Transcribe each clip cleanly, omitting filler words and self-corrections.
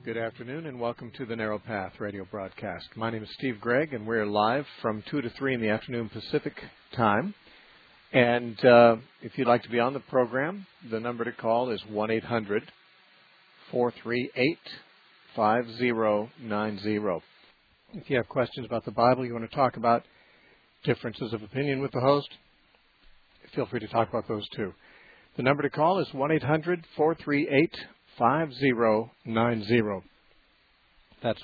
Good afternoon and welcome to the Narrow Path radio broadcast. My name is Steve Gregg and we're live from 2 to 3 in the afternoon Pacific time. And if you'd like to be on the program, the number to call is 1-800-438-5090. If you have questions about the Bible, you want to talk about differences of opinion with the host, feel free to talk about those too. The number to call is 1-800-438-5090. That's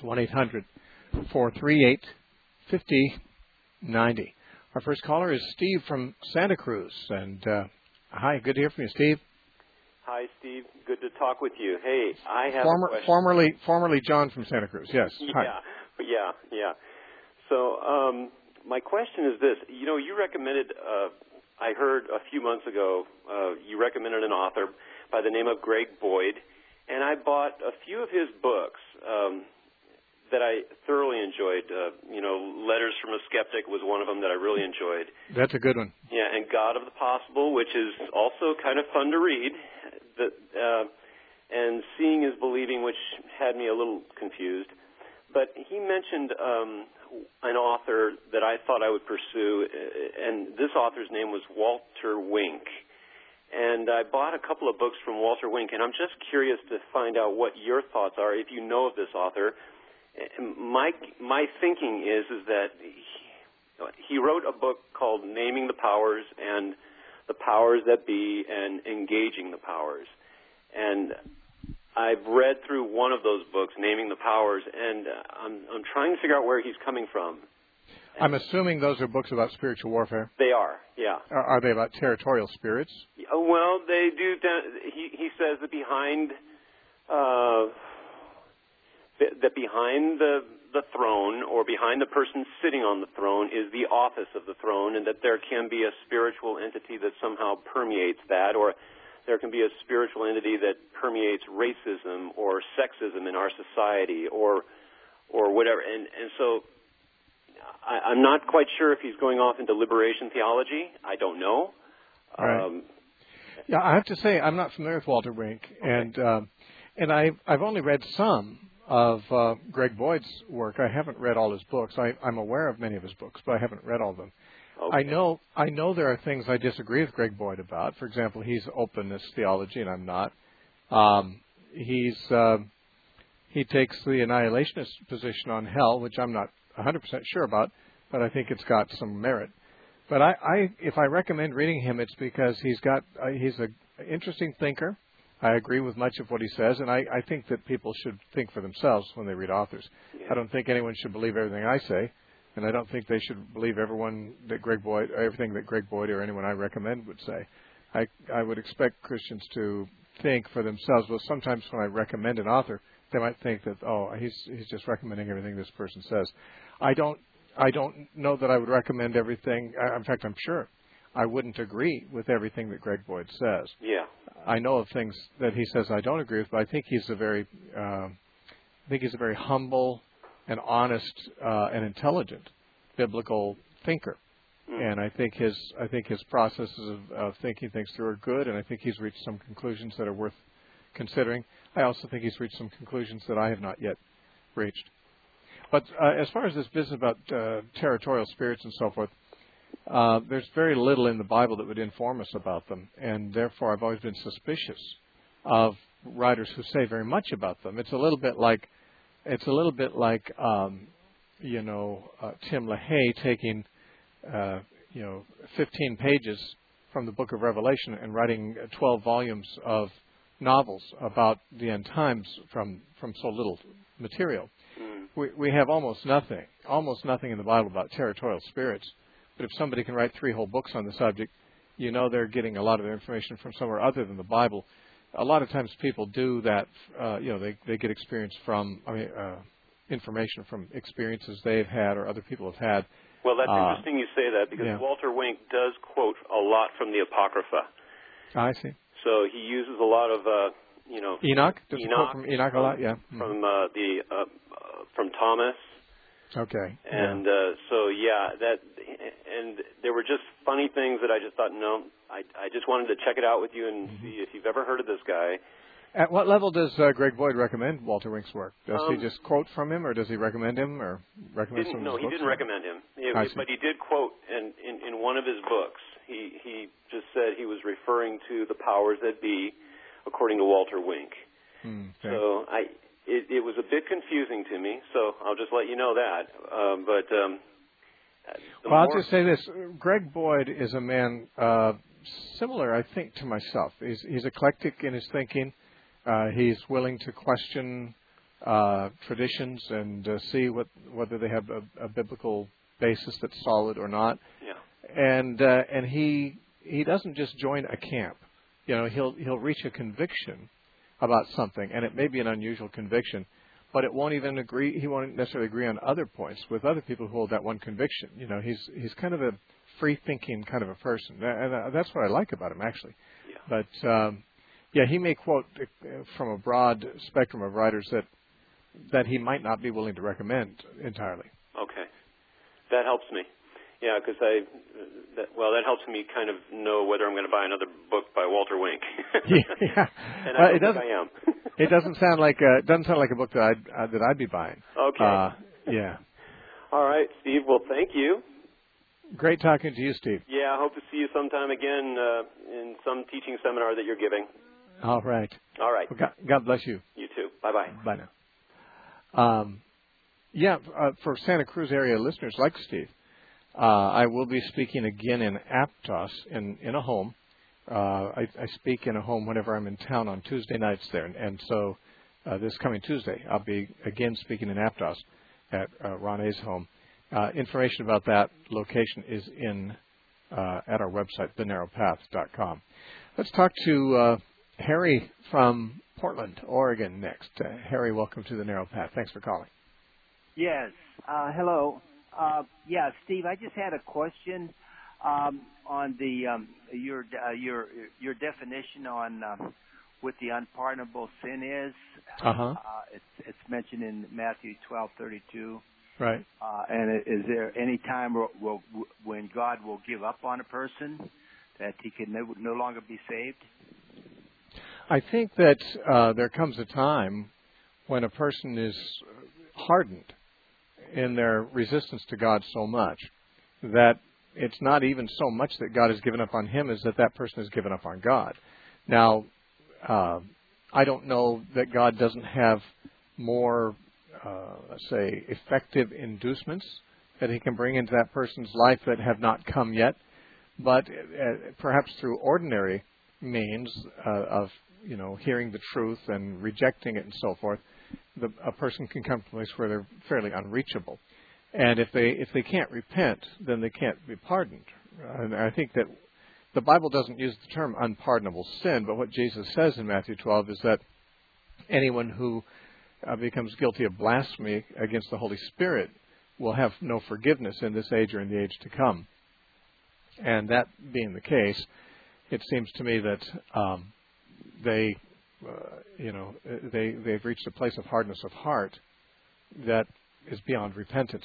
1-800-438-5090. Our first caller is Steve from Santa Cruz. And hi, good to hear from you, Steve. Hi, Steve. Good to talk with you. Hey, I have a question. Formerly John from Santa Cruz. Yes. Hi. Yeah. So my question is this. You know, you recommended, I heard a few months ago, you recommended an author by the name of Greg Boyd. And I bought a few of his books that I thoroughly enjoyed. Letters from a Skeptic was one of them that I really enjoyed. That's a good one. Yeah, and God of the Possible, which is also kind of fun to read. And Seeing is Believing, which had me a little confused. But he mentioned an author that I thought I would pursue, and this author's name was Walter Wink. And I bought a couple of books from Walter Wink, and I'm just curious to find out what your thoughts are, if you know of this author. My thinking is that he wrote a book called Naming the Powers and the Powers That Be and Engaging the Powers. And I've read through one of those books, Naming the Powers, and I'm trying to figure out where he's coming from. I'm assuming those are books about spiritual warfare. They are, yeah. Are they about territorial spirits? Well, they do. He says that behind the throne, or behind the person sitting on the throne, is the office of the throne, and that there can be a spiritual entity that somehow permeates that, or there can be a spiritual entity that permeates racism or sexism in our society, or whatever. And so I'm not quite sure if he's going off into liberation theology. I don't know. Right. Yeah, I have to say I'm not familiar with Walter Wink, okay. and I've only read some of Greg Boyd's work. I haven't read all his books. I'm aware of many of his books, but I haven't read all of them. Okay. I know there are things I disagree with Greg Boyd about. For example, he's openness theology, and I'm not. He takes the annihilationist position on hell, which I'm not 100% sure about, but I think it's got some merit. But if I recommend reading him, it's because he's an interesting thinker. I agree with much of what he says, and I think that people should think for themselves when they read authors. Yeah. I don't think anyone should believe everything I say, and I don't think they should believe everything that Greg Boyd or anyone I recommend would say. I would expect Christians to think for themselves. Well, sometimes when I recommend an author, they might think that, he's just recommending everything this person says. I don't know that I would recommend everything. In fact, I'm sure I wouldn't agree with everything that Greg Boyd says. Yeah. I know of things that he says I don't agree with, but I think he's a very humble and honest and intelligent biblical thinker. And I think his processes of thinking things through are good, and I think he's reached some conclusions that are worth considering. I also think he's reached some conclusions that I have not yet reached. But as far as this business about territorial spirits and so forth, there's very little in the Bible that would inform us about them, and therefore I've always been suspicious of writers who say very much about them. It's a little bit like Tim LaHaye taking 15 pages from the Book of Revelation and writing 12 volumes of novels about the end times from so little material. We have almost nothing in the Bible about territorial spirits. But if somebody can write 3 whole books on the subject, they're getting a lot of their information from somewhere other than the Bible. A lot of times people do that. They get information from experiences they've had or other people have had. Well, that's interesting you say that, because Walter Wink does quote a lot from the Apocrypha. I see. So he uses a lot of Enoch. Does he quote from Enoch a lot? Yeah. From Thomas. Okay. And and there were just funny things that I just thought, no, I just wanted to check it out with you and see if you've ever heard of this guy. At what level does Greg Boyd recommend Walter Wink's work? Does he just quote from him, or does he recommend him, or recommend some of his books? No, he didn't recommend him. But he did quote in one of his books. He just said he was referring to the powers that be, according to Walter Wink. Okay. So it was a bit confusing to me. So I'll just let you know that. I'll just say this: Greg Boyd is a man similar, I think, to myself. He's eclectic in his thinking. He's willing to question traditions and see whether they have a biblical basis that's solid or not. Yeah. And he doesn't just join a camp. You know, he'll reach a conviction about something, and it may be an unusual conviction, but it won't even agree. He won't necessarily agree on other points with other people who hold that one conviction. You know, he's kind of a free-thinking kind of a person, and that's what I like about him, actually. Yeah. But yeah, he may quote from a broad spectrum of writers that he might not be willing to recommend entirely. Okay, that helps me. Yeah, because that helps me kind of know whether I'm going to buy another book by Walter Wink. Yeah, and I don't think I am. It doesn't sound like a book that I'd be buying. Okay. Yeah. All right, Steve. Well, thank you. Great talking to you, Steve. Yeah, I hope to see you sometime again in some teaching seminar that you're giving. All right. All right. Well, God bless you. You too. Bye-bye. Bye now. For Santa Cruz area listeners like Steve, I will be speaking again in Aptos in a home. I speak in a home whenever I'm in town on Tuesday nights there. And so this coming Tuesday, I'll be again speaking in Aptos at Ron home. Information about that location is at our website, thenarrowpath.com. Let's talk to Harry from Portland, Oregon next. Harry, welcome to The Narrow Path. Thanks for calling. Yes. Hello. Steve, I just had a question on the your definition on what the unpardonable sin is. It's mentioned in Matthew 12:32. Right. And is there any time when God will give up on a person that he can no longer be saved? I think that there comes a time when a person is hardened in their resistance to God so much that it's not even so much that God has given up on him as that person has given up on God. Now, I don't know that God doesn't have more, let's say, effective inducements that he can bring into that person's life that have not come yet, but perhaps through ordinary means of hearing the truth and rejecting it and so forth, a person can come to a place where they're fairly unreachable. And if they can't repent, then they can't be pardoned. And I think that the Bible doesn't use the term unpardonable sin, but what Jesus says in Matthew 12 is that anyone who becomes guilty of blasphemy against the Holy Spirit will have no forgiveness in this age or in the age to come. And that being the case, it seems to me that they've reached a place of hardness of heart that is beyond repentance.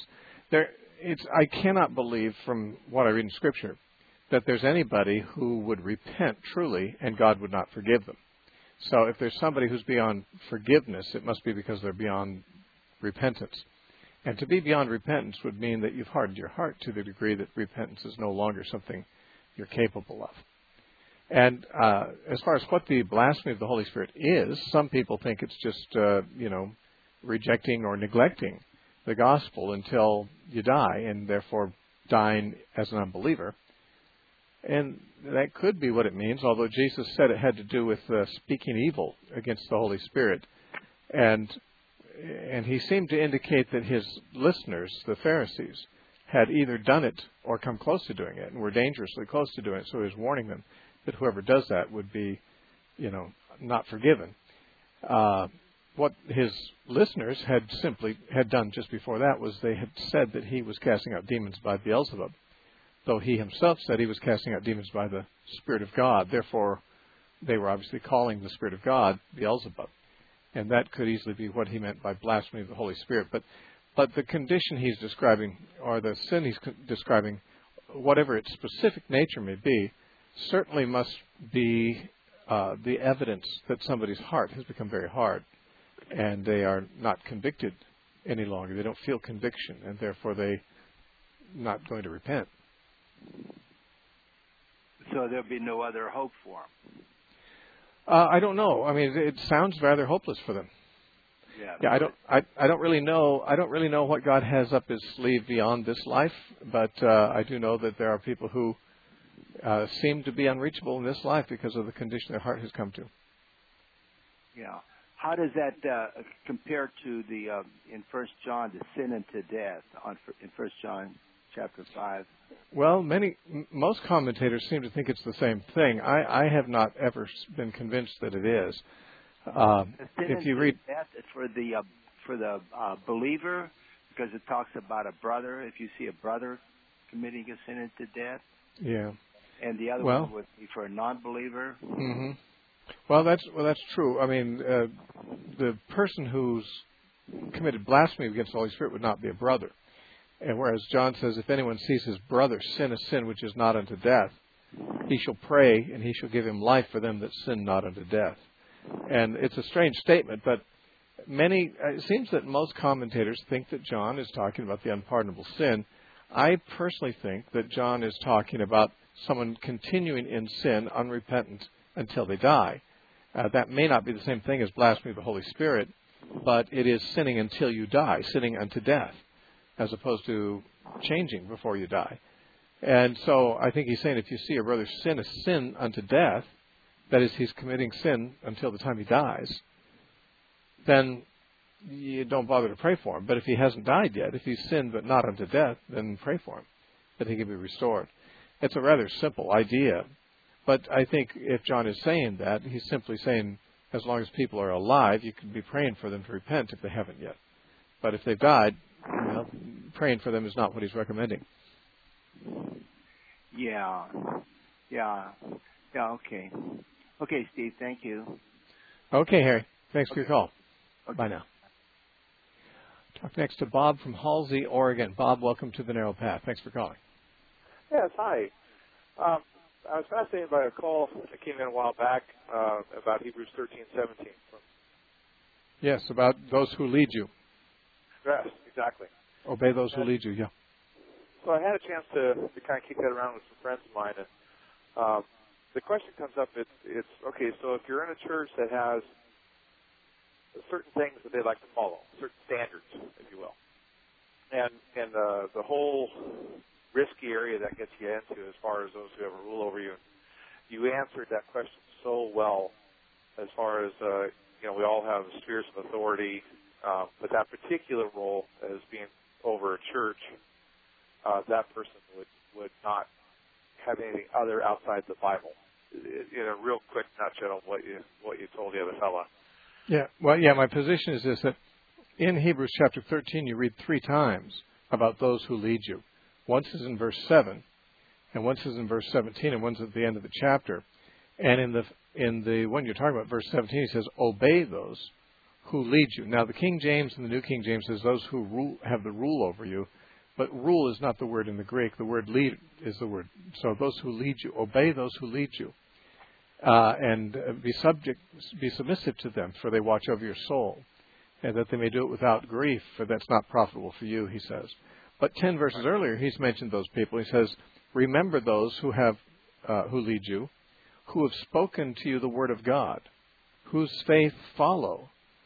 I cannot believe from what I read in Scripture that there's anybody who would repent truly and God would not forgive them. So if there's somebody who's beyond forgiveness, it must be because they're beyond repentance. And to be beyond repentance would mean that you've hardened your heart to the degree that repentance is no longer something you're capable of. And as far as what the blasphemy of the Holy Spirit is, some people think it's just, rejecting or neglecting the gospel until you die, and therefore dying as an unbeliever. And that could be what it means, although Jesus said it had to do with speaking evil against the Holy Spirit. And he seemed to indicate that his listeners, the Pharisees, had either done it or come close to doing it, and were dangerously close to doing it. So he was warning them that whoever does that would be, not forgiven. What his listeners had done just before that was they had said that he was casting out demons by Beelzebub, though he himself said he was casting out demons by the Spirit of God. Therefore, they were obviously calling the Spirit of God Beelzebub. And that could easily be what he meant by blasphemy of the Holy Spirit. But the condition he's describing, or the sin he's describing, whatever its specific nature may be, certainly must be the evidence that somebody's heart has become very hard, and they are not convicted any longer. They don't feel conviction, and therefore they're not going to repent. So there'll be no other hope for them. I don't know. I mean, it sounds rather hopeless for them. Yeah. I don't really know. I don't really know what God has up His sleeve beyond this life, but I do know that there are people who seem to be unreachable in this life because of the condition their heart has come to. Yeah. How does that compare to the in 1 John, the sin unto death in 1 John chapter 5? Well, most commentators seem to think it's the same thing. I have not ever been convinced that it is. If you read, death is for the believer, because it talks about a brother. If you see a brother committing a sin into death, yeah, and the other one would be for a non-believer. Mm-hmm. Well, that's true. I mean, the person who's committed blasphemy against the Holy Spirit would not be a brother. And whereas John says, if anyone sees his brother sin a sin which is not unto death, he shall pray, and he shall give him life for them that sin not unto death. And it's a strange statement, but it seems that most commentators think that John is talking about the unpardonable sin. I personally think that John is talking about someone continuing in sin, unrepentant, until they die. That may not be the same thing as blasphemy of the Holy Spirit, but it is sinning until you die, sinning unto death, as opposed to changing before you die. And so I think he's saying if you see a brother sin a sin unto death, that is, he's committing sin until the time he dies, then you don't bother to pray for him. But if he hasn't died yet, if he's sinned but not unto death, then pray for him, that he can be restored. It's a rather simple idea. But I think if John is saying that, he's simply saying as long as people are alive, you can be praying for them to repent if they haven't yet. But if they've died, praying for them is not what he's recommending. Yeah, okay. Okay, Steve, thank you. Okay, Harry. Thanks for your call. Okay. Bye now. Talk next to Bob from Halsey, Oregon. Bob, welcome to The Narrow Path. Thanks for calling. Yes, hi. I was fascinated by a call that came in a while back about Hebrews 13:17. Yes, about those who lead you. Yes, exactly. Obey those who lead you, yeah. So I had a chance to kind of kick that around with some friends of mine, and the question comes up, it's okay, so if you're in a church that has certain things that they like to follow, certain standards, if you will, and the whole risky area that gets you into as far as those who have a rule over you, you answered that question so well as far as, we all have spheres of authority, but that particular role as being over a church, that person would not have anything other outside the Bible. In a real quick nutshell of what you told the other fella. Yeah, well, yeah, my position is this, that in Hebrews chapter 13 you read 3 times about those who lead you. Once is in verse 7, and once is in verse 17, and one's at the end of the chapter. And in the one you're talking about, verse 17, he says, obey those who lead you. Now, the King James and the New King James says those who have the rule over you, but rule is not the word in the Greek. The word lead is the word. So those who lead you, obey those who lead you. And be submissive to them, for they watch over your soul, and that they may do it without grief, for that's not profitable for you, he says. But 10 verses earlier, he's mentioned those people. He says, remember those who lead you, who have spoken to you the word of God, whose faith follow,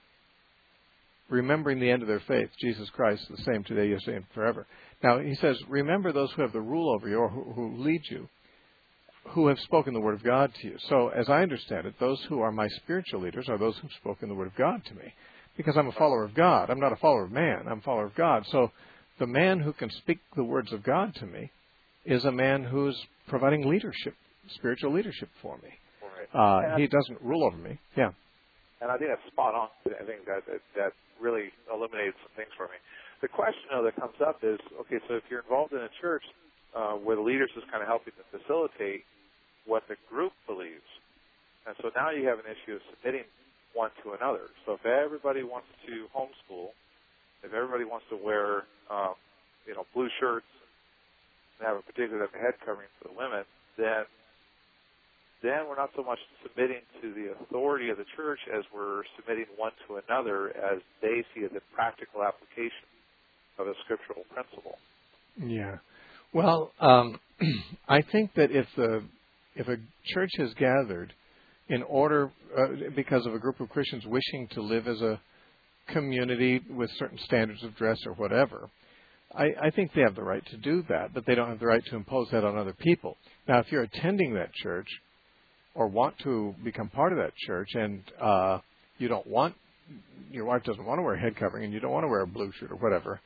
remembering the end of their faith, Jesus Christ, the same today, yesterday, and forever. Now, he says, remember those who have the rule over you, or who lead you, who have spoken the word of God to you. So, as I understand it, those who are my spiritual leaders are those who have spoken the word of God to me. Because I'm a follower of God. I'm not a follower of man. I'm a follower of God. So, the man who can speak the words of God to me is a man who's providing leadership, spiritual leadership for me. Right. He doesn't rule over me. Yeah. And I think that's spot on. I think that really eliminated some things for me. The question, though, that comes up is, okay, so if you're involved in a church where the leaders is kind of helping to facilitate what the group believes, and so now you have an issue of submitting one to another. So if everybody wants to homeschool, if everybody wants to wear, blue shirts and have a particular head covering for the women, then then we're not so much submitting to the authority of the church as we're submitting one to another as they see the practical application of a scriptural principle. Yeah. Well, I think that if a church has gathered in order, because of a group of Christians wishing to live as a community with certain standards of dress or whatever, I think they have the right to do that, but they don't have the right to impose that on other people. Now, if you're attending that church or want to become part of that church and you don't want, your wife doesn't want to wear a head covering and you don't want to wear a blue shirt or whatever,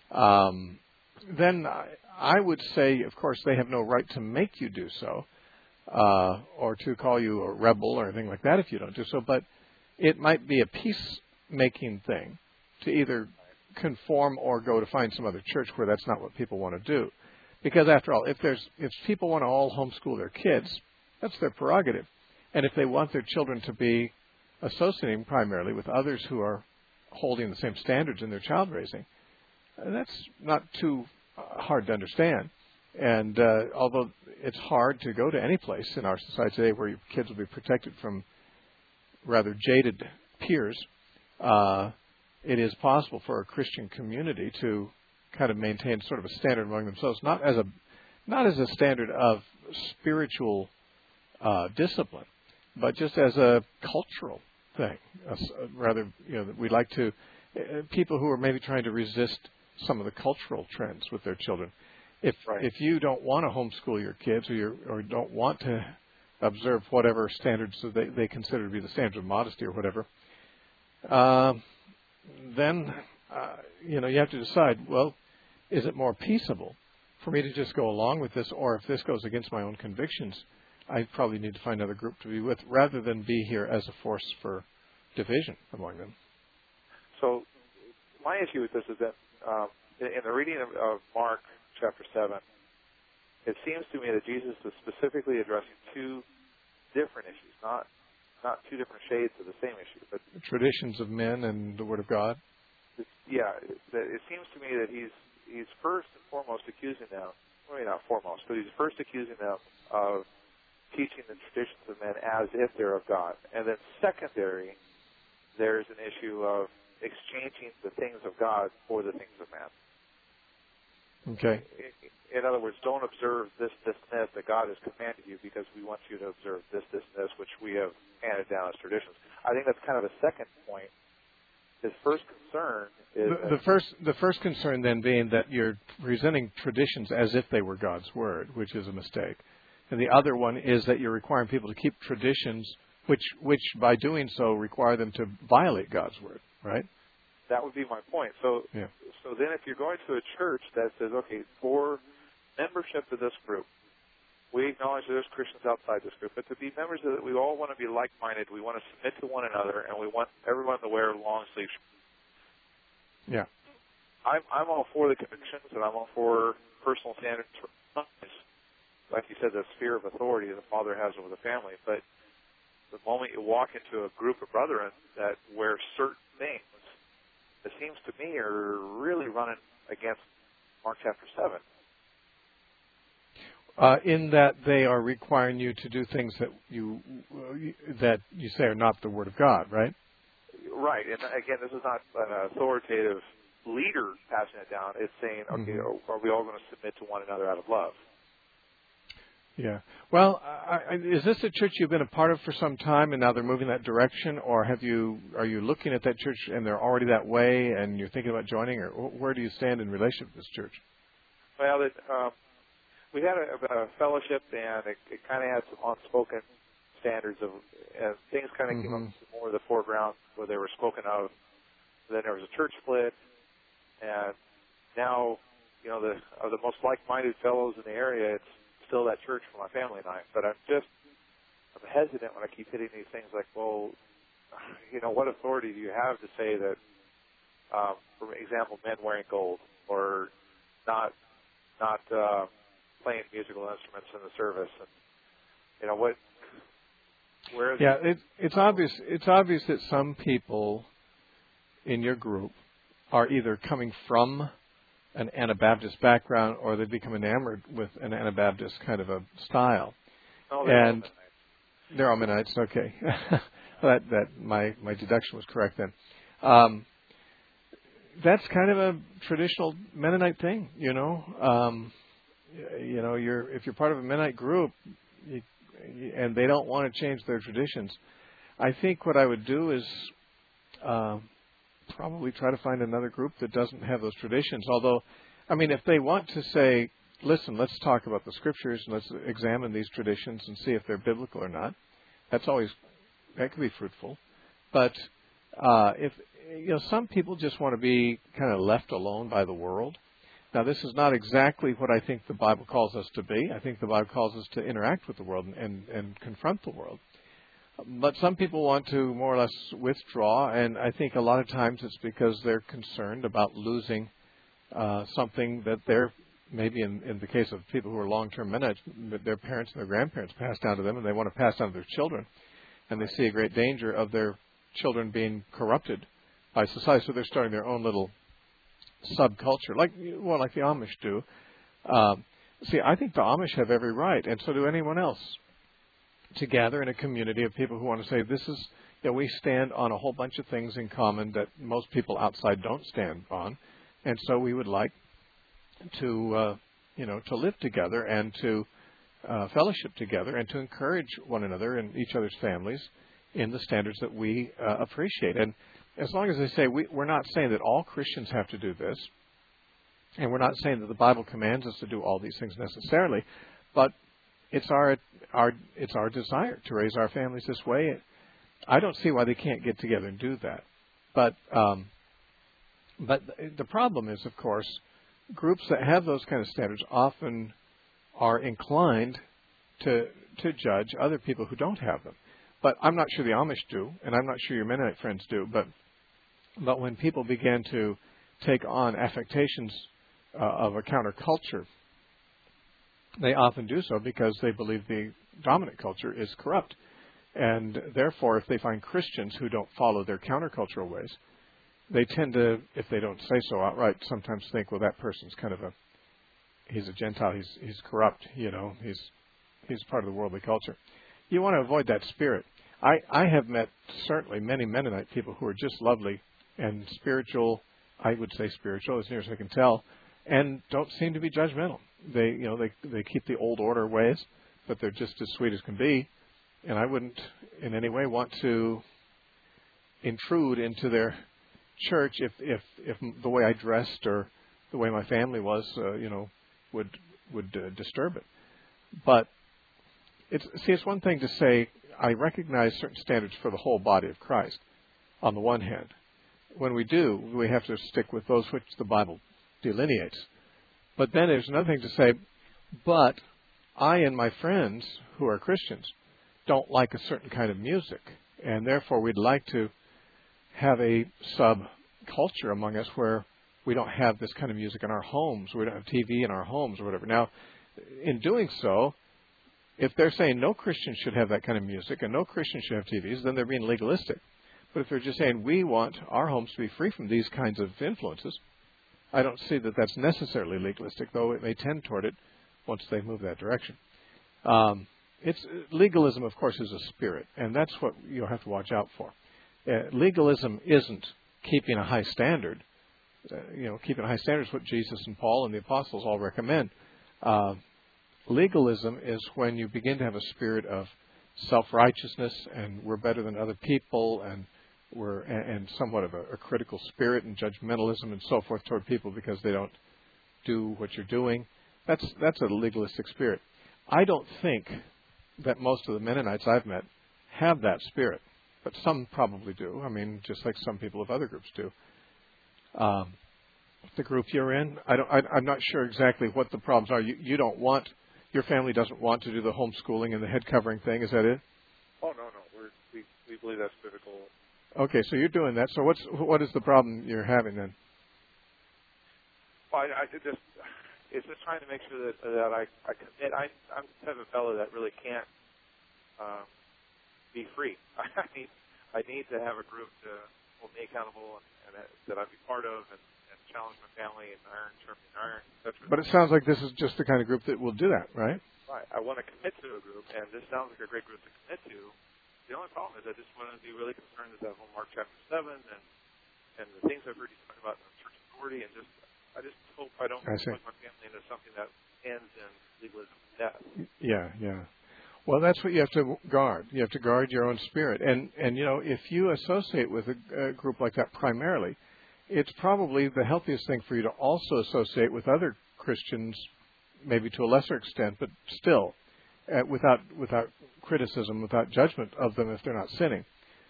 then I would say, of course, they have no right to make you do so or to call you a rebel or anything like that if you don't do so, but it might be a peacemaking thing to either conform or go to find some other church where that's not what people want to do. Because after all, if people want to all homeschool their kids, that's their prerogative. And if they want their children to be associating primarily with others who are holding the same standards in their child raising, that's not too hard to understand. And although it's hard to go to any place in our society today where your kids will be protected from rather jaded peers, it is possible for a Christian community to kind of maintain sort of a standard among themselves, not as a standard of spiritual discipline, but just as a cultural thing. Rather, we'd like to people who are maybe trying to resist some of the cultural trends with their children. If you don't want to homeschool your kids or don't want to observe whatever standards they consider to be the standards of modesty or whatever, then you have to decide, well, is it more peaceable for me to just go along with this, or if this goes against my own convictions, I probably need to find another group to be with rather than be here as a force for division among them. So my issue with this is that in the reading of Mark chapter 7, it seems to me that Jesus is specifically addressing two different issues, not two different shades of the same issue, but the traditions of men and the Word of God. Yeah, it seems to me that he's first and foremost accusing them, well, maybe not foremost, but he's first accusing them of teaching the traditions of men as if they're of God. And then secondary, there's an issue of exchanging the things of God for the things of man. Okay. In other words, don't observe this, and that God has commanded you because we want you to observe this, and this, which we have handed down as traditions. I think that's kind of a second point. His first concern is the first concern then being that you're presenting traditions as if they were God's word, which is a mistake. And the other one is that you're requiring people to keep traditions which by doing so require them to violate God's word, right? That would be my point. So then if you're going to a church that says, okay, for membership to this group, we acknowledge that there's Christians outside this group, but to be members of it, we all want to be like-minded, we want to submit to one another, and we want everyone to wear long sleeves. Yeah. I'm all for the convictions, and I'm all for personal standards. Like you said, the sphere of authority the father has over the family. But the moment you walk into a group of brethren that wear certain things, it seems to me are really running against Mark chapter 7. In that they are requiring you to do things that you say are not the Word of God, right? Right. And again, this is not an authoritative leader passing it down. It's saying, okay, are we all going to submit to one another out of love? Yeah. Well, is this a church you've been a part of for some time, and now they're moving that direction, or are you looking at that church and they're already that way, and you're thinking about joining, or where do you stand in relation to this church? Well, we had a fellowship, and it kind of had some unspoken standards of things kind of came up to more of the foreground where they were spoken of. Then there was a church split, and now, of the most like-minded fellows in the area, it's still that church for my family and I. But I'm hesitant when I keep hitting these things like, well, what authority do you have to say that, for example, men wearing gold or not playing musical instruments in the service, and where is it's obvious. It's obvious that some people in your group are either coming from an Anabaptist background, or they become enamored with an Anabaptist kind of a style. Oh, They're all Mennonites. Okay, that my deduction was correct then. That's kind of a traditional Mennonite thing, you know. If you're part of a Mennonite group, and they don't want to change their traditions, I think what I would do is probably try to find another group that doesn't have those traditions. Although, I mean, if they want to say, listen, let's talk about the scriptures and let's examine these traditions and see if they're biblical or not, that could be fruitful. But if some people just want to be kind of left alone by the world. Now, this is not exactly what I think the Bible calls us to be. I think the Bible calls us to interact with the world and confront the world. But some people want to more or less withdraw, and I think a lot of times it's because they're concerned about losing something that they're, maybe in the case of people who are long-term Mennonites, their parents and their grandparents passed down to them, and they want to pass down to their children. And they see a great danger of their children being corrupted by society, so they're starting their own little subculture, like the Amish do. See, I think the Amish have every right, and so do anyone else, to gather in a community of people who want to say, we stand on a whole bunch of things in common that most people outside don't stand on, and so we would like to live together and to fellowship together and to encourage one another and each other's families in the standards that we appreciate. And as long as they say, we're not saying that all Christians have to do this, and we're not saying that the Bible commands us to do all these things necessarily, but it's our desire to raise our families this way. I don't see why they can't get together and do that. But the problem is, of course, groups that have those kind of standards often are inclined to judge other people who don't have them. But I'm not sure the Amish do, and I'm not sure your Mennonite friends do. But when people begin to take on affectations of a counterculture, they often do so because they believe the dominant culture is corrupt. And therefore, if they find Christians who don't follow their countercultural ways, they tend to, if they don't say so outright, sometimes think, well, that person's kind of he's a Gentile, he's corrupt, he's part of the worldly culture. You want to avoid that spirit. I have met certainly many Mennonite people who are just lovely and spiritual, I would say spiritual, as near as I can tell, and don't seem to be judgmental. They keep the old order ways, but they're just as sweet as can be. And I wouldn't in any way want to intrude into their church if the way I dressed or the way my family was, would disturb it. But it's one thing to say, I recognize certain standards for the whole body of Christ, on the one hand. When we do, we have to stick with those which the Bible delineates. But then there's another thing to say, but I and my friends who are Christians don't like a certain kind of music, and therefore we'd like to have a subculture among us where we don't have this kind of music in our homes, we don't have TV in our homes or whatever. Now, in doing so, if they're saying no Christian should have that kind of music and no Christian should have TVs, then they're being legalistic. But if they're just saying we want our homes to be free from these kinds of influences, I don't see that that's necessarily legalistic, though it may tend toward it once they move that direction. Legalism, of course, is a spirit, and that's what you'll have to watch out for. Legalism isn't keeping a high standard. Keeping a high standard is what Jesus and Paul and the apostles all recommend. Legalism is when you begin to have a spirit of self-righteousness, and we're better than other people, and and somewhat of a critical spirit and judgmentalism and so forth toward people because they don't do what you're doing. That's a legalistic spirit. I don't think that most of the Mennonites I've met have that spirit, but some probably do. I mean, just like some people of other groups do. The group you're in, I'm not sure exactly what the problems are. You don't want, your family doesn't want to do the homeschooling and the head covering thing. Is that it? Oh, no. We believe that's biblical. Okay, so you're doing that. So what is the problem you're having then? Well, it's just trying to make sure that I commit. I'm the type of fellow that really can't be free. I need to have a group to hold me accountable and that I'd be part of and challenge my family and iron, sharpening iron, etc. But it sounds like this is just the kind of group that will do that, right? right, I want to commit to a group, and this sounds like a great group to commit to. The only problem is I just want to be really concerned with that whole Mark chapter 7 and the things I've heard you talk about in church authority, and I just hope I don't put my family into something that ends in legalism and death. Yeah. Well, that's what you have to guard. You have to guard your own spirit. And if you associate with a group like that primarily, it's probably the healthiest thing for you to also associate with other Christians, maybe to a lesser extent, but still, without criticism, without judgment of them if they're not sinning.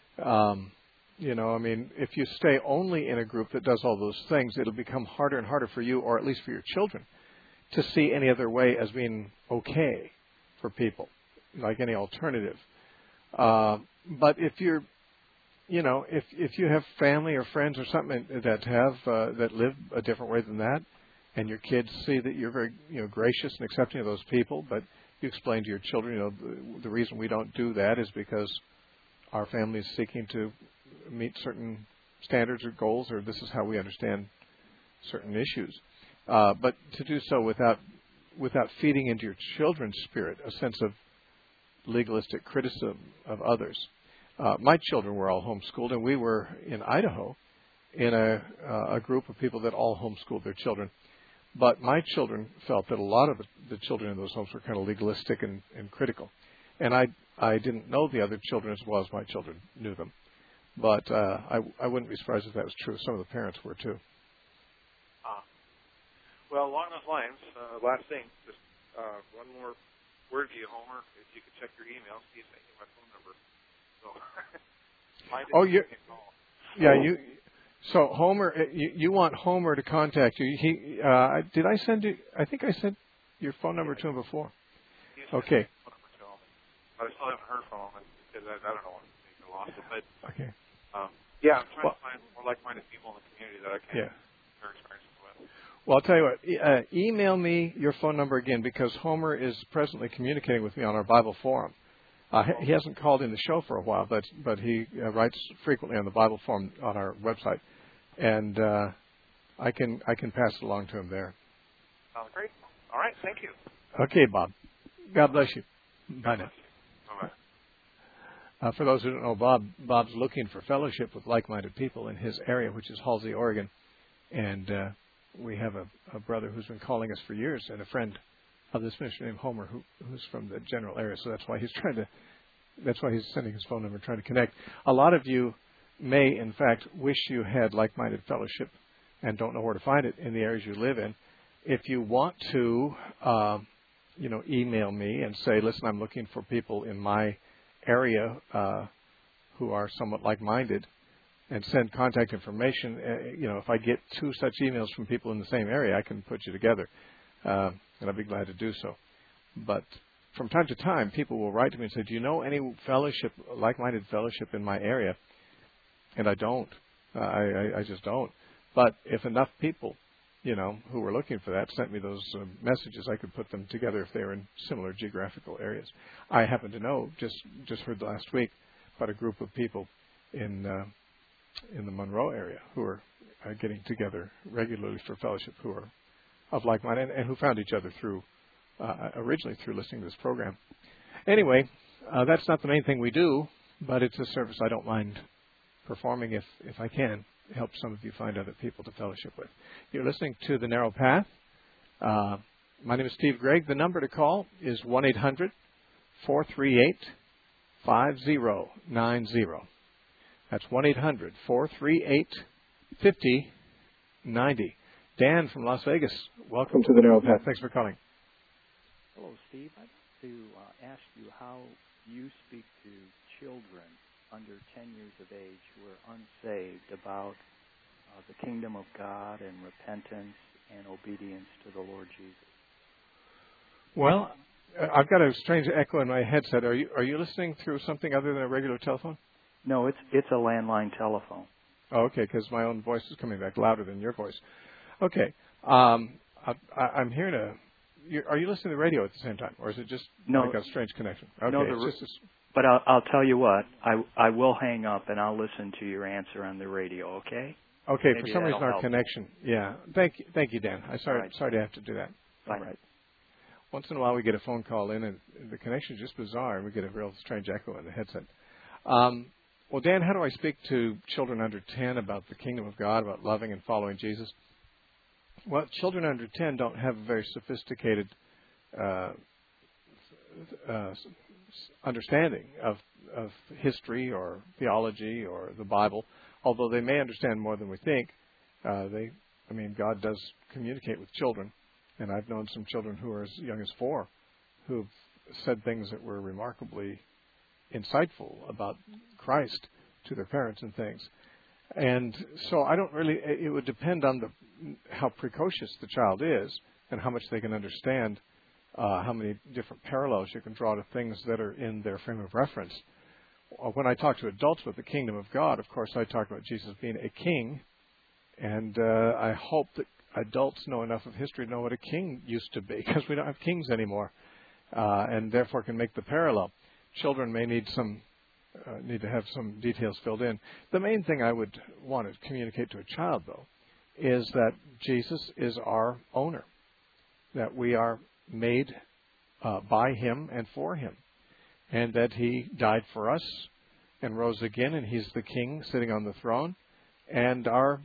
If you stay only in a group that does all those things, it'll become harder and harder for you, or at least for your children, to see any other way as being okay for people, like any alternative. But if you're, if you have family or friends or something that live a different way than that, and your kids see that you're very, gracious and accepting of those people, but you explain to your children, the reason we don't do that is because our family is seeking to meet certain standards or goals, or this is how we understand certain issues. But to do so without feeding into your children's spirit a sense of legalistic criticism of others. My children were all homeschooled, and we were in Idaho in a group of people that all homeschooled their children. But my children felt that a lot of the children in those homes were kind of legalistic and critical. And I didn't know the other children as well as my children knew them. But I wouldn't be surprised if that was true. Some of the parents were, too. Well, along those lines, last thing, just one more word to you, Homer. If you could check your email, see if I get my phone number. So, So Homer, you want Homer to contact you. Did I send you? I think I sent your phone number to him before. Okay. But I still haven't heard from him because I don't know if he lost it. But okay. I'm trying to find more like-minded people in the community that I can share experiences with. Well, I'll tell you what. Email me your phone number again, because Homer is presently communicating with me on our Bible forum. He hasn't called in the show for a while, but he writes frequently on the Bible forum on our website, and I can pass it along to him there. Sounds great. All right, thank you. Okay, Bob. God bless you. Bye now. Bye-bye. For those who don't know Bob's looking for fellowship with like-minded people in his area, which is Halsey, Oregon, and we have a brother who's been calling us for years, and a friend of this ministry named Homer, who's from the general area. So that's why he's sending his phone number, trying to connect. A lot of you may, in fact, wish you had like-minded fellowship and don't know where to find it in the areas you live in. If you want to, email me and say, listen, I'm looking for people in my area who are somewhat like-minded, and send contact information. If I get 2 such emails from people in the same area, I can put you together. And I'd be glad to do so. But from time to time, people will write to me and say, do you know any fellowship, like-minded fellowship in my area? And I don't. I just don't. But if enough people, who were looking for that sent me those messages, I could put them together if they were in similar geographical areas. I happen to know, just heard last week, about a group of people in the Monroe area who are getting together regularly for fellowship, who are of like-mind, and who found each other originally through listening to this program. Anyway, that's not the main thing we do, but it's a service I don't mind performing if I can help some of you find other people to fellowship with. You're listening to The Narrow Path. My name is Steve Gregg. The number to call is 1-800-438-5090. That's 1-800-438-5090. Dan from Las Vegas, welcome to The Narrow Path. Thanks for calling. Hello, Steve. I'd like to ask you how you speak to children under 10 years of age who are unsaved about the kingdom of God and repentance and obedience to the Lord Jesus. Well, I've got a strange echo in my headset. Are you listening through something other than a regular telephone? No, it's a landline telephone. Oh, okay, because my own voice is coming back louder than your voice. Okay. I'm hearing are you listening to the radio at the same time, or is it just like a strange connection? Okay, no, but I'll tell you what. I will hang up and I'll listen to your answer on the radio. Okay. Okay. Maybe for some reason, our connection. Yeah. Thank you, Dan. I'm sorry to have to do that. Bye. All right. Once in a while we get a phone call in, and the connection is just bizarre, and we get a real strange echo in the headset. Well, Dan, how do I speak to children under 10 about the kingdom of God, about loving and following Jesus? Well, children under 10 don't have a very sophisticated understanding of history or theology or the Bible, although they may understand more than we think. God does communicate with children, and I've known some children who are as young as 4 who've said things that were remarkably insightful about Christ to their parents and things. And so it would depend on how precocious the child is and how much they can understand, how many different parallels you can draw to things that are in their frame of reference. When I talk to adults with the kingdom of God, of course, I talk about Jesus being a king, and I hope that adults know enough of history to know what a king used to be, because we don't have kings anymore, and therefore can make the parallel. Children may need to have some details filled in. The main thing I would want to communicate to a child, though, is that Jesus is our owner, that we are made by Him and for Him, and that He died for us and rose again, and He's the King sitting on the throne, and our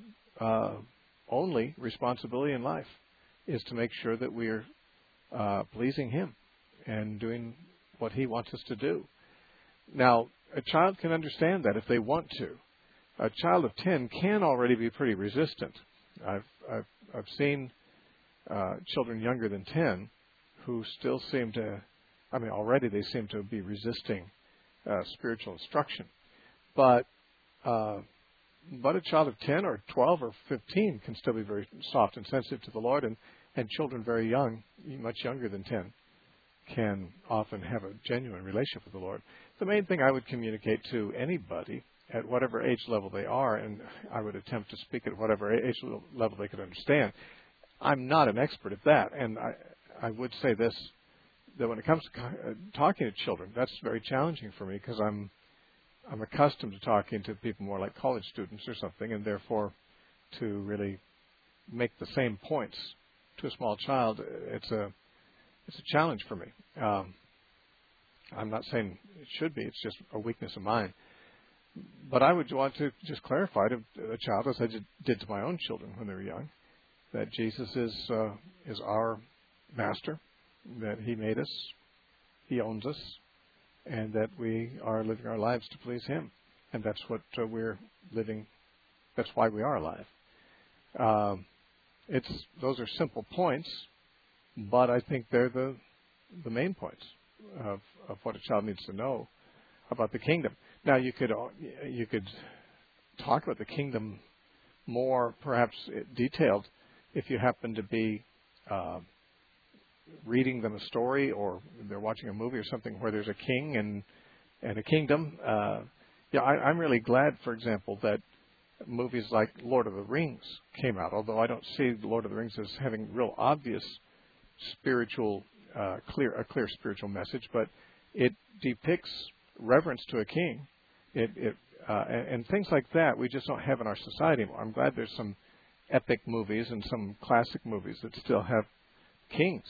only responsibility in life is to make sure that we are pleasing Him and doing what He wants us to do. Now, a child can understand that if they want to. A child of 10 can already be pretty resistant. I've seen children younger than 10 who still seem to, already they seem to be resisting spiritual instruction. But a child of 10 or 12 or 15 can still be very soft and sensitive to the Lord, and children very young, much younger than 10, can often have a genuine relationship with the Lord. The main thing I would communicate to anybody at whatever age level they are, and I would attempt to speak at whatever age level they could understand. I'm not an expert at that, and I would say this, that when it comes to talking to children, that's very challenging for me, because I'm accustomed to talking to people more like college students or something, and therefore to really make the same points to a small child, it's a challenge for me. I'm not saying it should be. It's just a weakness of mine. But I would want to just clarify to a child, as I did to my own children when they were young, that Jesus is our master, that He made us, He owns us, and that we are living our lives to please Him. And that's what we're living. That's why we are alive. Those are simple points, but I think they're the main points of what a child needs to know about the kingdom. Now, you could talk about the kingdom more, perhaps detailed, if you happen to be reading them a story, or they're watching a movie or something where there's a king and a kingdom. I'm really glad, for example, that movies like Lord of the Rings came out, although I don't see Lord of the Rings as having real obvious spiritual, clear spiritual message, but it depicts reverence to a king. And things like that we just don't have in our society anymore. I'm glad there's some epic movies and some classic movies that still have kings,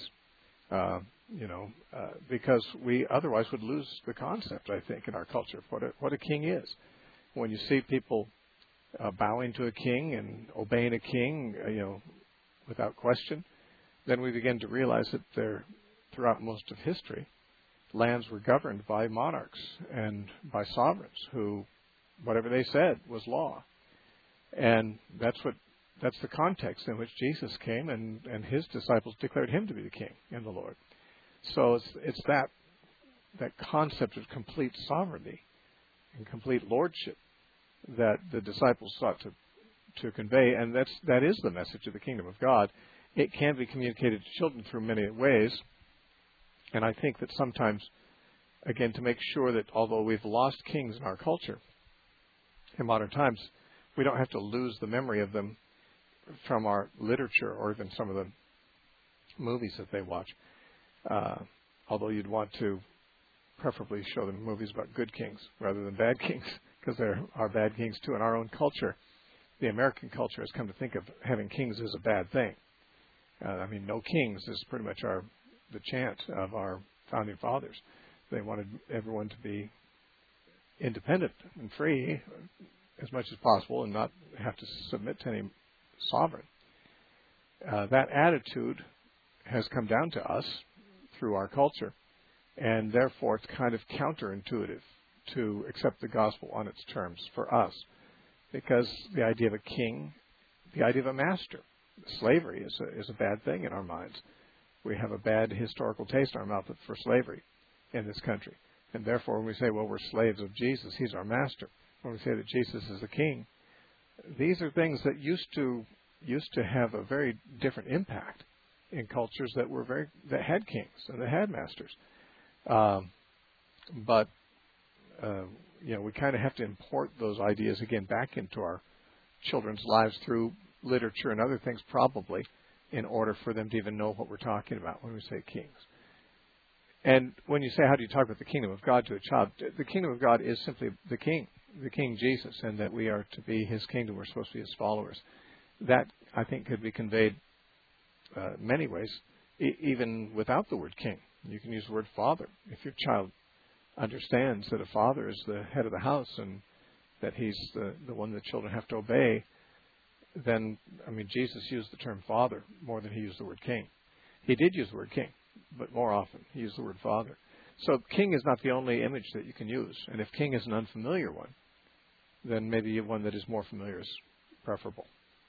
because we otherwise would lose the concept, I think, in our culture of what a king is. When you see people bowing to a king and obeying a king, without question, then we begin to realize that throughout most of history, lands were governed by monarchs and by sovereigns who, whatever they said, was law. And that's the context in which Jesus came, and His disciples declared Him to be the King and the Lord. So it's that concept of complete sovereignty and complete lordship that the disciples sought to convey, and that is the message of the kingdom of God. It can be communicated to children through many ways, and I think that sometimes, again, to make sure that although we've lost kings in our culture in modern times, we don't have to lose the memory of them from our literature or even some of the movies that they watch. Although you'd want to preferably show them movies about good kings rather than bad kings, because there are bad kings too in our own culture. The American culture has come to think of having kings as a bad thing. No kings is pretty much our the chant of our founding fathers. They wanted everyone to be independent and free as much as possible and not have to submit to any sovereign. That attitude has come down to us through our culture, and therefore it's kind of counterintuitive to accept the gospel on its terms for us, because the idea of a king, the idea of a master, slavery is a bad thing in our minds. We have a bad historical taste in our mouth for slavery in this country. And therefore, when we say, well, we're slaves of Jesus, he's our master. When we say that Jesus is the king, these are things that used to have a very different impact in cultures that had kings and that had masters. But we kind of have to import those ideas again back into our children's lives through literature and other things, probably, in order for them to even know what we're talking about when we say kings. And when you say, how do you talk about the kingdom of God to a child? The kingdom of God is simply the King Jesus, and that we are to be his kingdom. We're supposed to be his followers. That, I think, could be conveyed many ways, even without the word king. You can use the word father. If your child understands that a father is the head of the house and that he's the one that children have to obey, then, Jesus used the term father more than he used the word king. He did use the word king, but more often he used the word father. So king is not the only image that you can use. And if king is an unfamiliar one, then maybe one that is more familiar is preferable.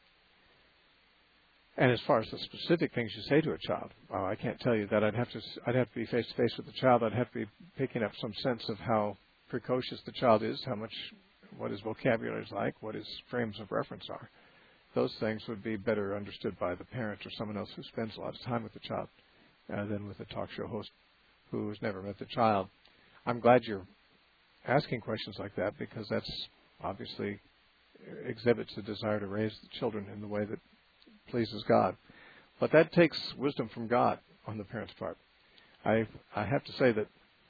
And as far as the specific things you say to a child, I can't tell you that. I'd have to be face to face with the child. I'd have to be picking up some sense of how precocious the child is, what his vocabulary is like, what his frames of reference are. Those things would be better understood by the parent or someone else who spends a lot of time with the child than with a talk show host who has never met the child. I'm glad you're asking questions like that, because that's obviously exhibits the desire to raise the children in the way that pleases God. But that takes wisdom from God on the parent's part. I have to say that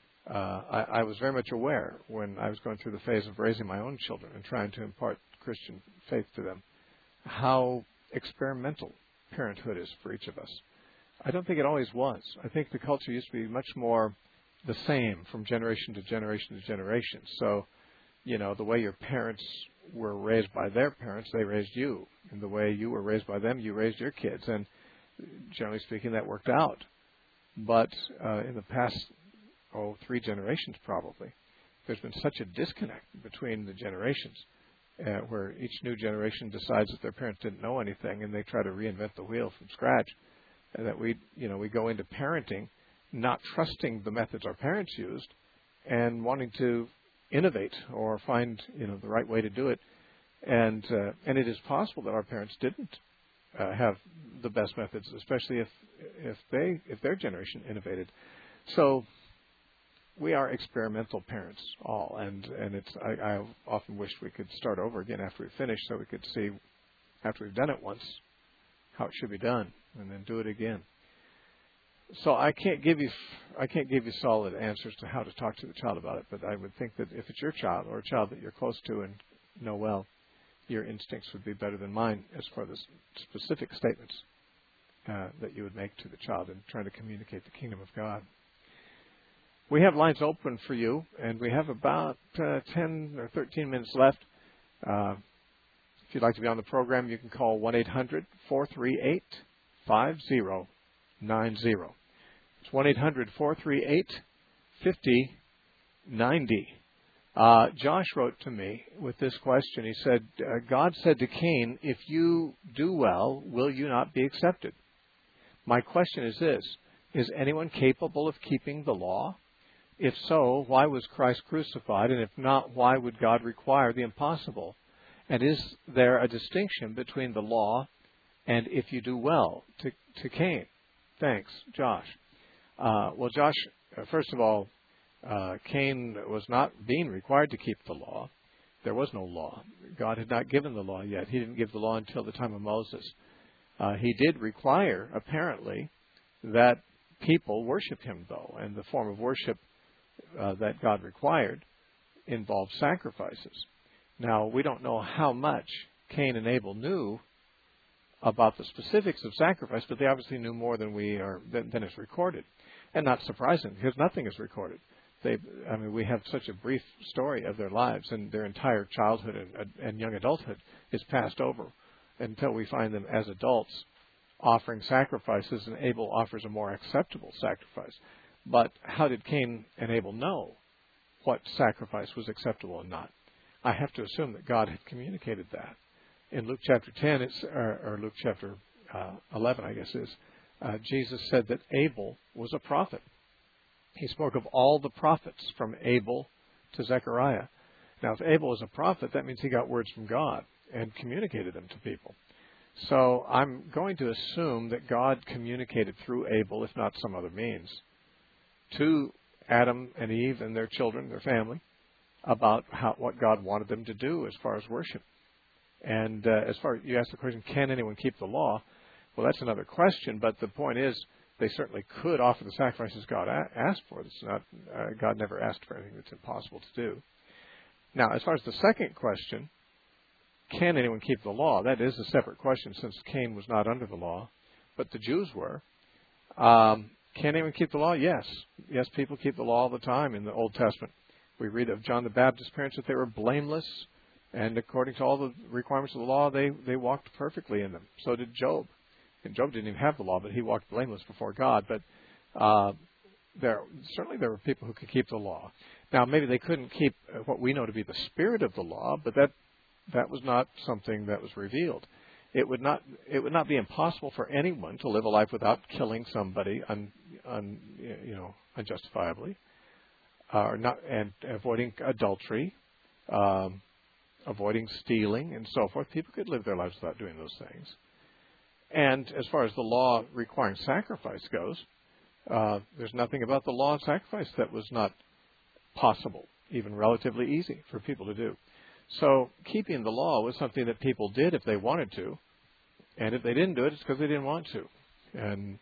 I was very much aware when I was going through the phase of raising my own children and trying to impart Christian faith to them, how experimental parenthood is for each of us. I don't think it always was. I think the culture used to be much more the same from generation to generation to generation. So, the way your parents were raised by their parents, they raised you. And the way you were raised by them, you raised your kids. And generally speaking, that worked out. But in the past, 3 generations probably, there's been such a disconnect between the generations where each new generation decides that their parents didn't know anything and they try to reinvent the wheel from scratch. And that we go into parenting not trusting the methods our parents used and wanting to innovate or find the right way to do it. And it is possible that our parents didn't have the best methods, especially if their generation innovated. So we are experimental parents all, and I often wish we could start over again after we finish, so we could see after we've done it once how it should be done, and then do it again. So I can't give you solid answers to how to talk to the child about it, but I would think that if it's your child or a child that you're close to and know well, your instincts would be better than mine as far as specific statements that you would make to the child in trying to communicate the kingdom of God. We have lines open for you, and we have about 10 or 13 minutes left. If you'd like to be on the program, you can call 1-800-438-5090. It's 1-800-438-5090. Josh wrote to me with this question. He said, God said to Cain, if you do well, will you not be accepted? My question is this: is anyone capable of keeping the law? If so, why was Christ crucified? And if not, why would God require the impossible? And is there a distinction between the law and if you do well to Cain? Thanks, Josh. Well, Josh, first of all, Cain was not being required to keep the law. There was no law. God had not given the law yet. He didn't give the law until the time of Moses. He did require, apparently, that people worship him, though. And the form of worship that God required involved sacrifices. Now, we don't know how much Cain and Abel knew about the specifics of sacrifice, but they obviously knew more than is recorded. And not surprising, because nothing is recorded. We have such a brief story of their lives, and their entire childhood and young adulthood is passed over until we find them as adults offering sacrifices, and Abel offers a more acceptable sacrifice. But how did Cain and Abel know what sacrifice was acceptable and not? I have to assume that God had communicated that. In Luke chapter 10, or Luke chapter 11, I guess is, Jesus said that Abel was a prophet. He spoke of all the prophets from Abel to Zechariah. Now, if Abel was a prophet, that means he got words from God and communicated them to people. So I'm going to assume that God communicated through Abel, if not some other means, to Adam and Eve and their children, their family, about what God wanted them to do as far as worship. And as far as you asked the question, can anyone keep the law? Well, that's another question, but the point is they certainly could offer the sacrifices God asked for. It's not, God never asked for anything that's impossible to do. Now, as far as the second question, can anyone keep the law? That is a separate question since Cain was not under the law, but the Jews were. Can anyone keep the law? Yes. Yes, people keep the law all the time in the Old Testament. We read of John the Baptist's parents that they were blameless, and according to all the requirements of the law, they walked perfectly in them. So did Job. And Job didn't even have the law, but he walked blameless before God. But there were people who could keep the law. Now, maybe they couldn't keep what we know to be the spirit of the law, but that was not something that was revealed. It would not be impossible for anyone to live a life without killing somebody unjustifiably, and avoiding adultery, avoiding stealing, and so forth. People could live their lives without doing those things. And as far as the law requiring sacrifice goes, there's nothing about the law of sacrifice that was not possible, even relatively easy for people to do. So keeping the law was something that people did if they wanted to, and if they didn't do it, it's because they didn't want to. And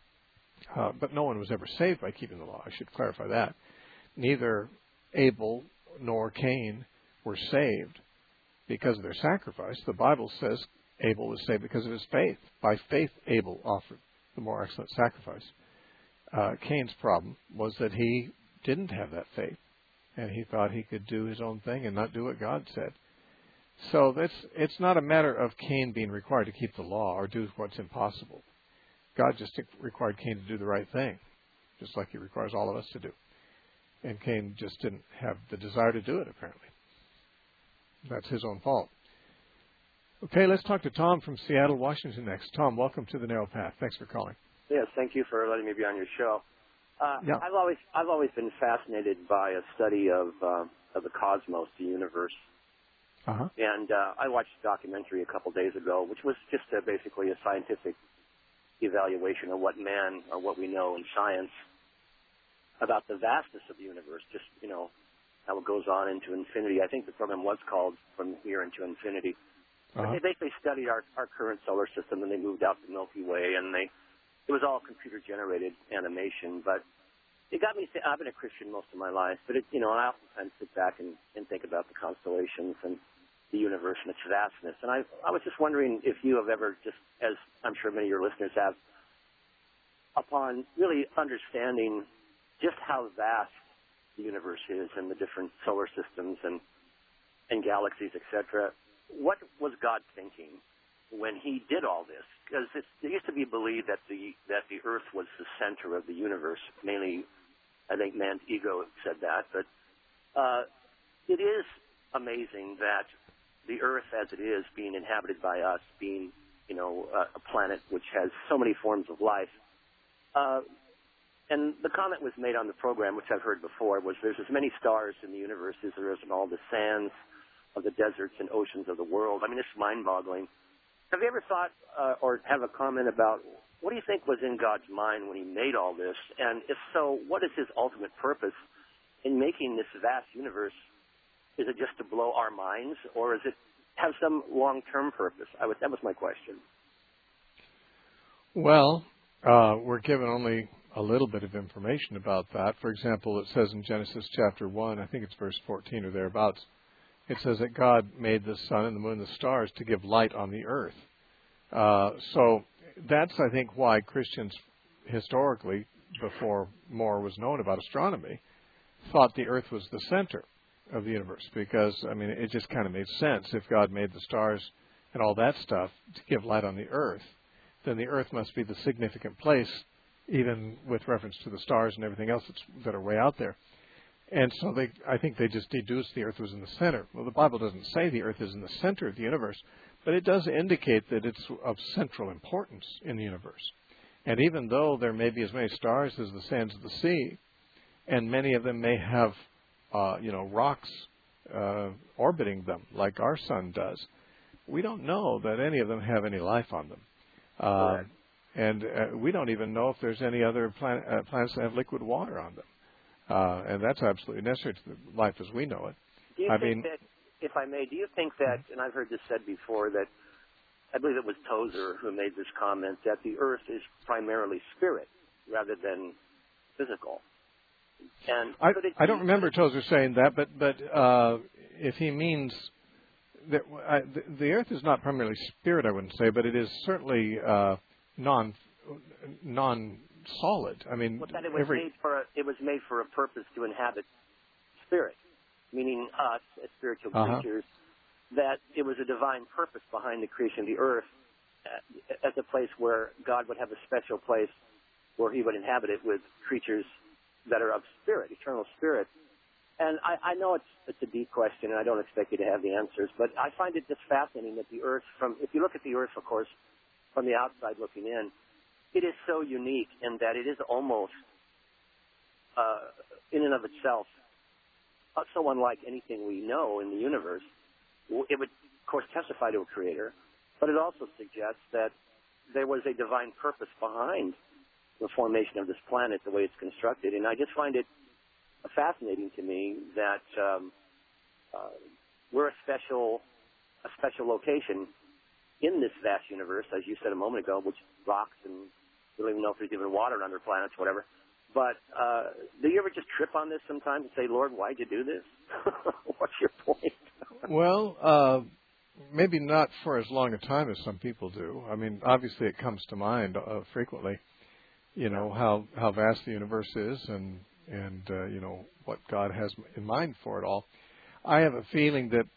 but no one was ever saved by keeping the law. I should clarify that. Neither Abel nor Cain were saved because of their sacrifice. The Bible says Abel was saved because of his faith. By faith, Abel offered the more excellent sacrifice. Cain's problem was that he didn't have that faith, and he thought he could do his own thing and not do what God said. So it's not a matter of Cain being required to keep the law or do what's impossible. God just required Cain to do the right thing, just like he requires all of us to do. And Cain just didn't have the desire to do it, apparently. That's his own fault. Okay, let's talk to Tom from Seattle, Washington next. Tom, welcome to The Narrow Path. Thanks for calling. Yes, thank you for letting me be on your show. Yeah. I've always been fascinated by a study of the cosmos, the universe. Uh-huh. And I watched a documentary a couple days ago, which was just basically a scientific evaluation of what we know in science about the vastness of the universe, just, how it goes on into infinity. I think the program was called From Here into Infinity. Uh-huh. They basically studied our current solar system, and they moved out the Milky Way, and it was all computer-generated animation. But it got me I've been a Christian most of my life, but I oftentimes sit back and think about the constellations and the universe and its vastness. And I was just wondering if you have ever, just as I'm sure many of your listeners have, upon really understanding just how vast the universe is and the different solar systems and galaxies, etc., what was God thinking when he did all this? Because it used to be believed that the Earth was the center of the universe. Mainly, I think man's ego said that. But it is amazing that the Earth, as it is, being inhabited by us, being a planet which has so many forms of life. And the comment was made on the program, which I've heard before, was there's as many stars in the universe as there is in all the sands of the deserts and oceans of the world. I mean, it's mind-boggling. Have you ever thought or have a comment about what do you think was in God's mind when he made all this? And if so, what is his ultimate purpose in making this vast universe? Is it just to blow our minds, or is it have some long-term purpose? That was my question. Well, we're given only a little bit of information about that. For example, it says in Genesis chapter 1, I think it's verse 14 or thereabouts, it says that God made the sun and the moon and the stars to give light on the earth. So that's, I think, why Christians historically before more was known about astronomy, thought the Earth was the center of the universe because, I mean, it just kind of made sense. If God made the stars and all that stuff to give light on the Earth, then the Earth must be the significant place, even with reference to the stars and everything else that are way out there. And so I think they just deduced the Earth was in the center. Well, the Bible doesn't say the Earth is in the center of the universe, but it does indicate that it's of central importance in the universe. And even though there may be as many stars as the sands of the sea, and many of them may have, rocks orbiting them like our sun does, we don't know that any of them have any life on them. And we don't even know if there's any other planets that have liquid water on them. And that's absolutely necessary to life as we know it. Do you think that, if I may, do you think that, and I've heard this said before, that I believe it was Tozer who made this comment, that the Earth is primarily spirit rather than physical? And I don't remember Tozer saying that, but if he means that the Earth is not primarily spirit, I wouldn't say, but it is certainly non-solid. I mean, that it was made for a purpose to inhabit spirit, meaning us as spiritual creatures. That it was a divine purpose behind the creation of the Earth as a place where God would have a special place where He would inhabit it with creatures that are of spirit, eternal spirit. And I know it's a deep question, and I don't expect you to have the answers, but I find it just fascinating that the Earth, if you look at the Earth, of course, from the outside looking in, it is so unique in that it is almost, in and of itself, so unlike anything we know in the universe. It would, of course, testify to a creator, but it also suggests that there was a divine purpose behind the formation of this planet, the way it's constructed. And I just find it fascinating to me that we're a special location in this vast universe, as you said a moment ago, which rocks and we don't even know if there's even water on other planets, whatever. But do you ever just trip on this sometimes and say, Lord, why'd you do this? What's your point? Well, maybe not for as long a time as some people do. I mean, obviously it comes to mind frequently, how vast the universe is and what God has in mind for it all. I have a feeling that,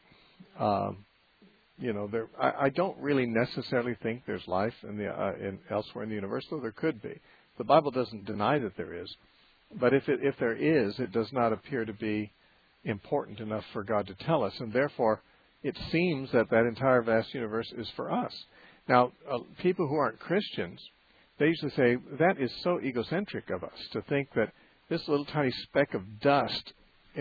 I don't really necessarily think there's life elsewhere in the universe, though there could be. The Bible doesn't deny that there is. But if there is, it does not appear to be important enough for God to tell us, and therefore it seems that entire vast universe is for us. Now, people who aren't Christians, they usually say, that is so egocentric of us to think that this little tiny speck of dust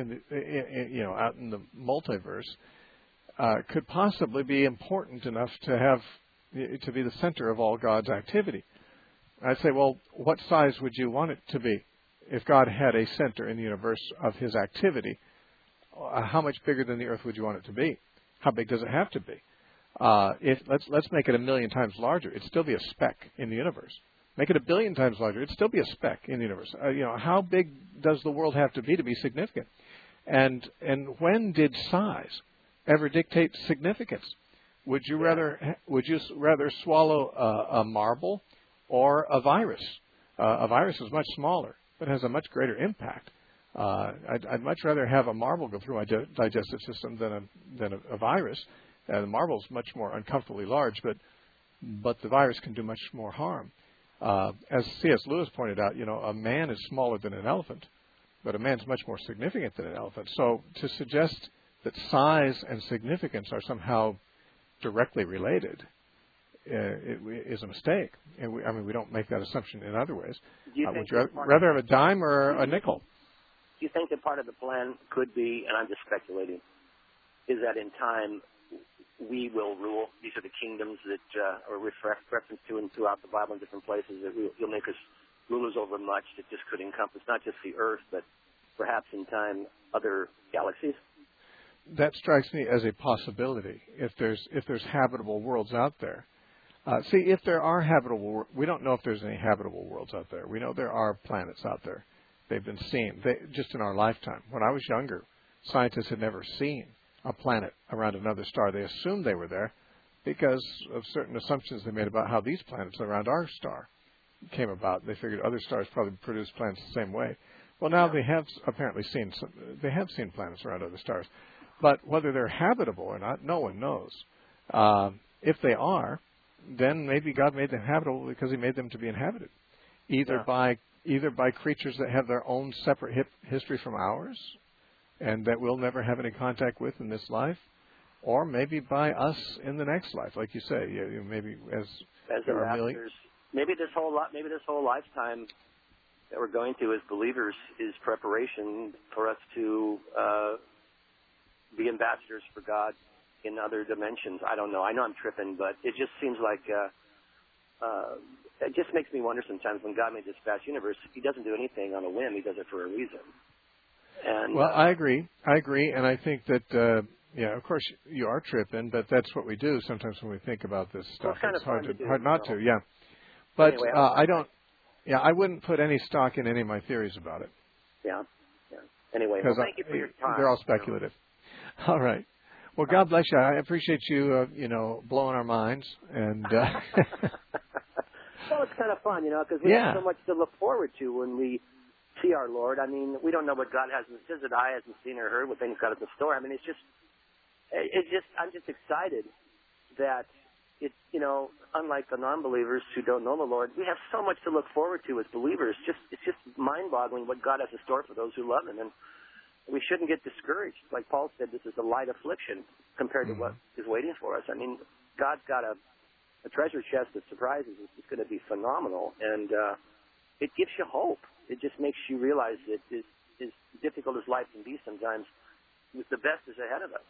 out in the multiverse could possibly be important enough to be the center of all God's activity. I'd say, well, what size would you want it to be if God had a center in the universe of His activity? How much bigger than the Earth would you want it to be? How big does it have to be? Let's make it 1,000,000 times larger. It'd still be a speck in the universe. Make it 1,000,000,000 times larger. It'd still be a speck in the universe. How big does the world have to be significant? And when did size ever dictate significance? Would you rather swallow a marble or a virus? A virus is much smaller, but has a much greater impact. I'd much rather have a marble go through my digestive system than a virus. The marble's much more uncomfortably large, but the virus can do much more harm. As C.S. Lewis pointed out, a man is smaller than an elephant, but a man's much more significant than an elephant. So to suggest that size and significance are somehow directly related is a mistake. And we don't make that assumption in other ways. Would you rather have a dime or a nickel? Do you think that part of the plan could be, and I'm just speculating, is that in time we will rule? These are the kingdoms that are referenced to and throughout the Bible in different places, that you'll make us rulers over much that just could encompass not just the earth, but perhaps in time other galaxies? That strikes me as a possibility if there's habitable worlds out there. If there are habitable, we don't know if there's any habitable worlds out there. We know there are planets out there. They've been seen just in our lifetime. When I was younger, scientists had never seen a planet around another star. They assumed they were there because of certain assumptions they made about how these planets are around our star. came about. They figured other stars probably produce planets the same way. Well, now they have apparently seen planets around other stars, but whether they're habitable or not, no one knows. If they are, then maybe God made them habitable because He made them to be inhabited, either by creatures that have their own separate history from ours, and that we'll never have any contact with in this life, or maybe by us in the next life, like you say. Maybe as ambassadors. Maybe this whole lifetime that we're going through as believers is preparation for us to be ambassadors for God in other dimensions. I don't know. I know I'm tripping, but it just seems like it just makes me wonder sometimes when God made this vast universe, He doesn't do anything on a whim. He does it for a reason. And well, I agree, and I think that of course you are tripping, but that's what we do sometimes when we think about this stuff. Well, it's kind of hard not to. Yeah. But anyway, I wouldn't put any stock in any of my theories about it. Yeah. Anyway, well, thank you for your time. They're all speculative. All right. Well, God bless you. I appreciate you, blowing our minds. And well, it's kind of fun, because we have so much to look forward to when we see our Lord. I mean, we don't know what God has. It says that eye hasn't seen or heard what things God has in store. I mean, I'm just excited that it's, unlike the non-believers who don't know the Lord, we have so much to look forward to as believers. It's just mind-boggling what God has in store for those who love Him, and we shouldn't get discouraged. Like Paul said, this is a light affliction compared to what is waiting for us. I mean, God's got a treasure chest of surprises. It's going to be phenomenal, and it gives you hope. It just makes you realize that as difficult as life can be sometimes, the best is ahead of us.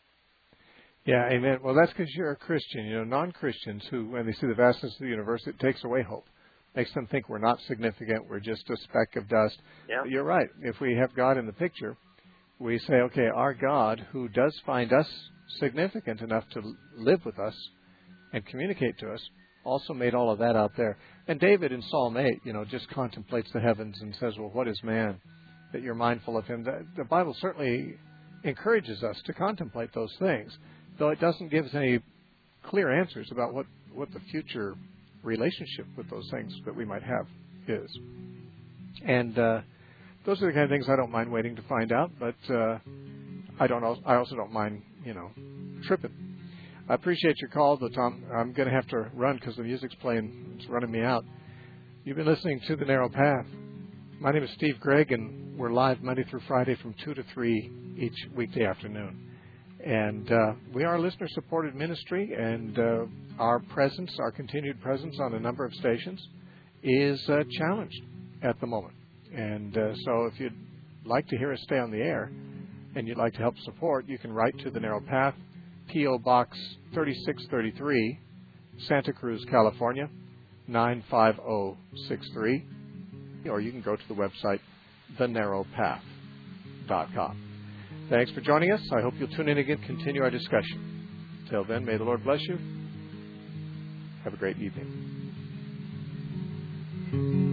Yeah, amen. Well, that's because you're a Christian. Non-Christians who, when they see the vastness of the universe, it takes away hope. Makes them think we're not significant, we're just a speck of dust. Yeah. You're right. If we have God in the picture, we say, okay, our God, who does find us significant enough to live with us and communicate to us, also made all of that out there. And David in Psalm 8, just contemplates the heavens and says, well, what is man that you're mindful of him? The Bible certainly encourages us to contemplate those things, though it doesn't give us any clear answers about what the future relationship with those things that we might have is. And those are the kind of things I don't mind waiting to find out, but I also don't mind, tripping. I appreciate your call, though, Tom. I'm going to have to run because the music's playing. It's running me out. You've been listening to The Narrow Path. My name is Steve Gregg, and we're live Monday through Friday from 2 to 3 each weekday afternoon. And we are a listener-supported ministry, and our continued presence on a number of stations is challenged at the moment. And so if you'd like to hear us stay on the air and you'd like to help support, you can write to The Narrow Path, P.O. Box 3633, Santa Cruz, California, 95063. Or you can go to the website, thenarrowpath.com. Thanks for joining us. I hope you'll tune in again, continue our discussion. Till then, may the Lord bless you. Have a great evening.